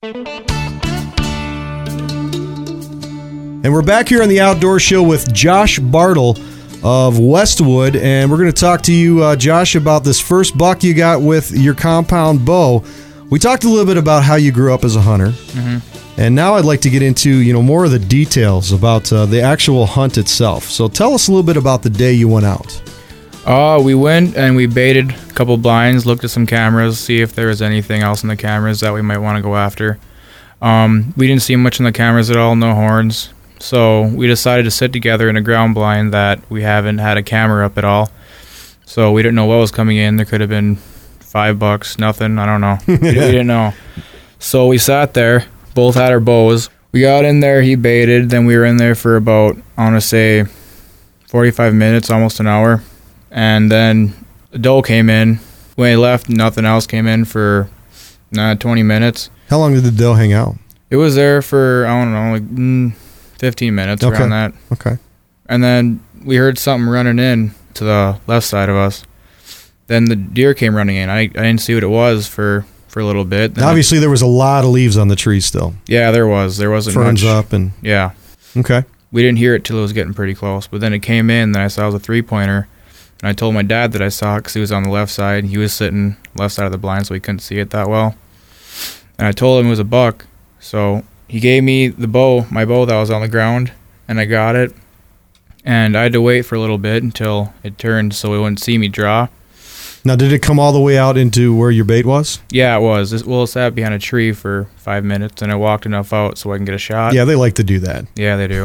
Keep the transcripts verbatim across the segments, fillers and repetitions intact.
And we're back here on the Outdoor Show with Josh Bartle of Westwood, and we're going to talk to you, uh, Josh, about this first buck you got with your compound bow. We talked a little bit about how you grew up as a hunter, mm-hmm. and now I'd like to get into you know more of the details about uh, the actual hunt itself. So tell us a little bit about the day you went out. Uh, we went and we baited a couple blinds, looked at some cameras, see if there was anything else in the cameras that we might want to go after. Um, we didn't see much in the cameras at all, no horns. So we decided to sit together in a ground blind that we haven't had a camera up at all. So we didn't know what was coming in. There could have been five bucks, nothing. I don't know. we, we didn't know. So we sat there, both had our bows. We got in there, he baited. Then we were in there for about, I want to say, forty-five minutes, almost an hour. And then a doe came in. When he left, nothing else came in for uh, twenty minutes. How long did the doe hang out? It was there for, I don't know, like... Mm, fifteen minutes, okay. Around that. Okay. And then we heard something running in to the left side of us. Then the deer came running in. I, I didn't see what it was for, for a little bit. Then obviously, it, there was a lot of leaves on the tree still. Yeah, there was. There wasn't Ferns much. up and... Yeah. Okay. We didn't hear it till it was getting pretty close. But then it came in, then I saw it was a three-pointer. And I told my dad that I saw it because he was on the left side. He was sitting left side of the blind, so he couldn't see it that well. And I told him it was a buck. So he gave me the bow, my bow that was on the ground. And I got it, and I had to wait for a little bit until it turned so it wouldn't see me draw. Now, did it come all the way out into where your bait was? Yeah, it was. It, well, it sat behind a tree for five minutes, and I walked enough out so I can get a shot. Yeah, they like to do that. Yeah, they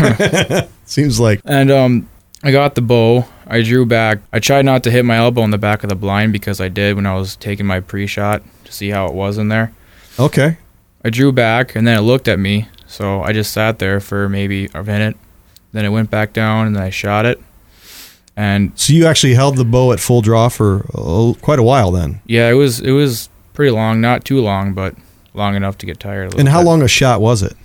do. Seems like. And um, I got the bow. I drew back. I tried not to hit my elbow in the back of the blind because I did when I was taking my pre-shot to see how it was in there. Okay. I drew back, and then it looked at me. So I just sat there for maybe a minute. Then it went back down, and then I shot it. And so you actually held the bow at full draw for uh, quite a while then? Yeah, it was it was pretty long. Not too long, but long enough to get tired. A and how bit. long a shot was it?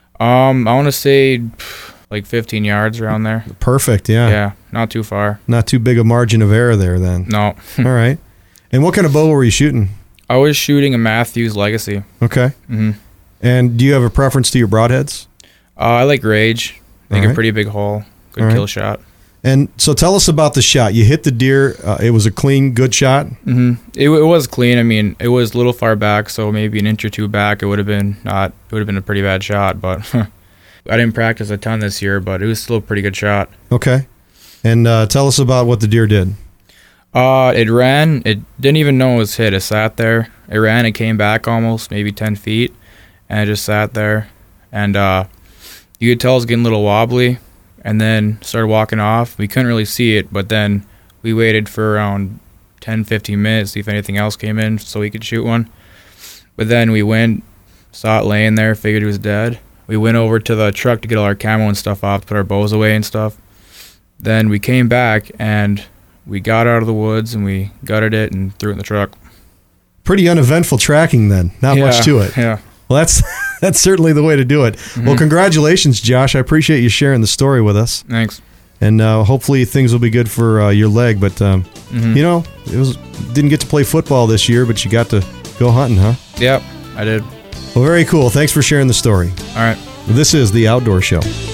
Um, I want to say like fifteen yards around there. Perfect, yeah. Yeah, not too far. Not too big a margin of error there then. No. All right. And what kind of bow were you shooting? I was shooting a Matthews Legacy. Okay. Mm-hmm. And do you have a preference to your broadheads? Uh, I like Rage. I think right. a pretty big hole. Good All kill right. shot. And so tell us about the shot. You hit the deer. Uh, it was a clean, good shot? Mm-hmm. It, it was clean. I mean, it was a little far back, so maybe an inch or two back. It would have been not. It would have been a pretty bad shot, but I didn't practice a ton this year, but it was still a pretty good shot. Okay. And uh, tell us about what the deer did. Uh, it ran. It didn't even know it was hit. It sat there. It ran. It came back almost maybe ten feet. And I just sat there, and uh, you could tell it was getting a little wobbly, and then started walking off. We couldn't really see it, but then we waited for around ten, fifteen minutes, see if anything else came in so we could shoot one. But then we went, saw it laying there, figured it was dead. We went over to the truck to get all our camo and stuff off, put our bows away and stuff. Then we came back, and we got out of the woods, and we gutted it and threw it in the truck. Pretty uneventful tracking then. Not yeah, much to it. Yeah. Well, that's that's certainly the way to do it. Mm-hmm. Well, congratulations, Josh. I appreciate you sharing the story with us. Thanks. And uh, hopefully things will be good for uh, your leg. But, um, mm-hmm. you know, it was didn't get to play football this year, but you got to go hunting, huh? Yep, I did. Well, very cool. Thanks for sharing the story. All right. This is The Outdoor Show.